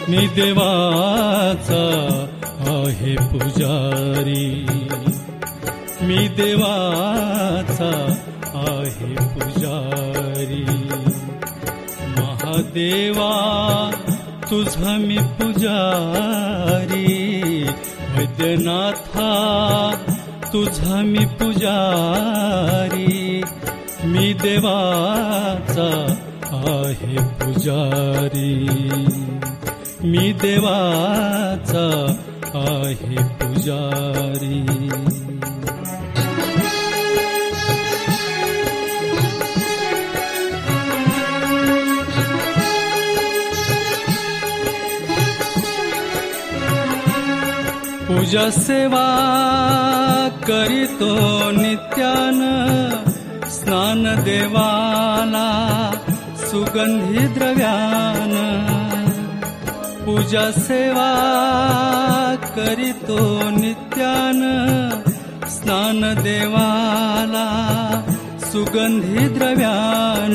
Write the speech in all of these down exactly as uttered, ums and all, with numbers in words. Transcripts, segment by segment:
मी देवाचा आहे पुजारी, मी देवाचा आहे पुजारी. महादेवा तुझा मी पुजारी, वैद्यनाथा तुझा मी पुजारी. मी देवाचा आहे पुजारी, मी देवाचा आहे पुजारी. पूजा सेवा करीतो नित्यान, स्नान देवाला सुगंधी द्रव्यान. पूजा सेवा करीतो नित्यान, स्नान देवाला सुगंधी द्रव्यान.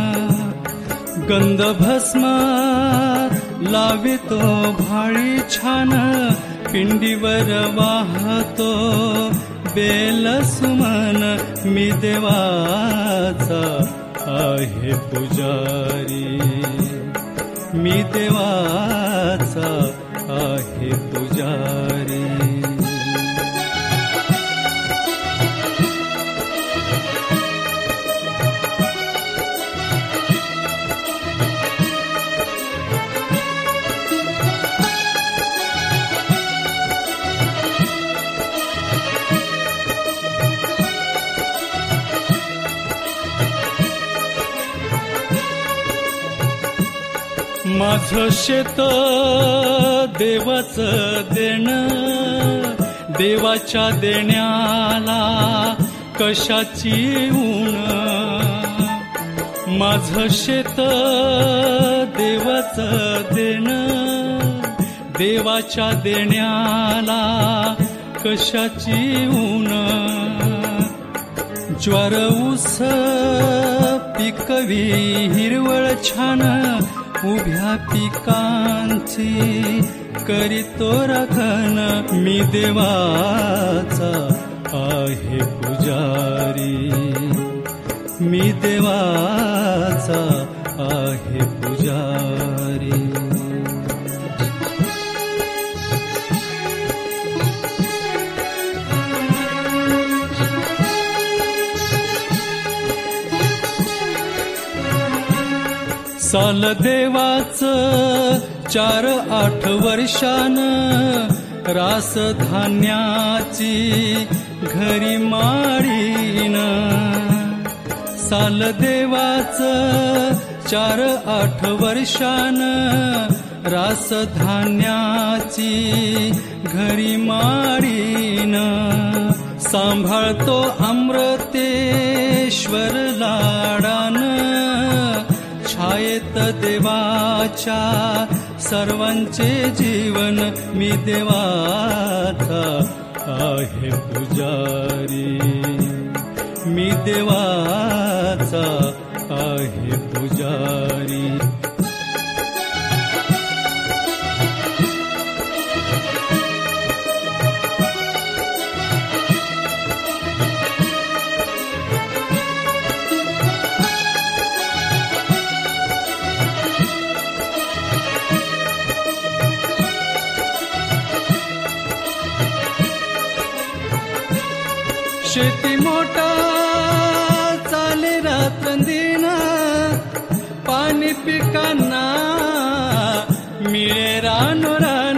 गंधभस्म लावितो भाळी छान, पिंडीवर वाहतो बेल सुमन. मी देवाचा आहे पुजारी, मी देवाचा आहे पुजारी. माझं शेत देवाचं देणं, देवाच्या देण्याला कशाची उण. माझं शेत देवाचं देणं, देवाच्या देण्याला कशाची उण. ज्वार ऊस पिकवी हिरवळ छान, उभ्या पिकांची करीतो राखण. मी देवाचा आहे पुजारी, मी देवाचा आहे पुजारी. साल देवाचं चार आठ वर्षान, रास धान्याची घरी माळीन. साल देवाचं चार आठ वर्षान, रास धान्याची घरी माळीन. सांभाळतो अमृतेश्वर लाडान, छायेत देवाच्या सर्वांचे जीवन. मी देवाचा आहे पुजारी, मी देवाचा आहे पुजारी. शेती मोठा चाले रात्रंदिन, पाणी पिकांना मिळे रानोरान.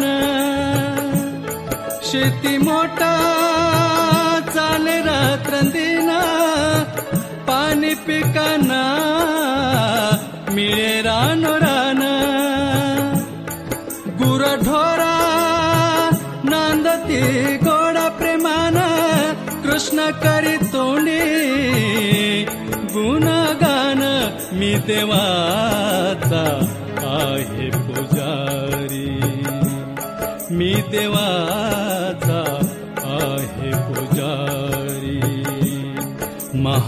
शेती मोठा चाले रात्रंदिन, पाणी पिकांना मिळे रानोरान. गुरढोरा नांदती गोडा प्रेमान, कृष्ण करी तोंडी गुणगान. मी देवाचा आहे पुजारी, मी देवाचा आहे पुजारी.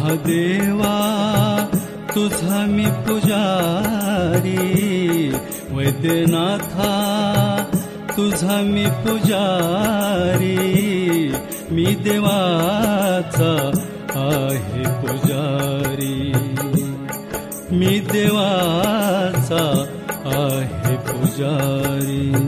महादेवा तुझा मी पुजारी, वैद्यनाथा तुझा मी पुजारी, मी देवाचा आहे पुजारी, मी देवाचा आहे पुजारी.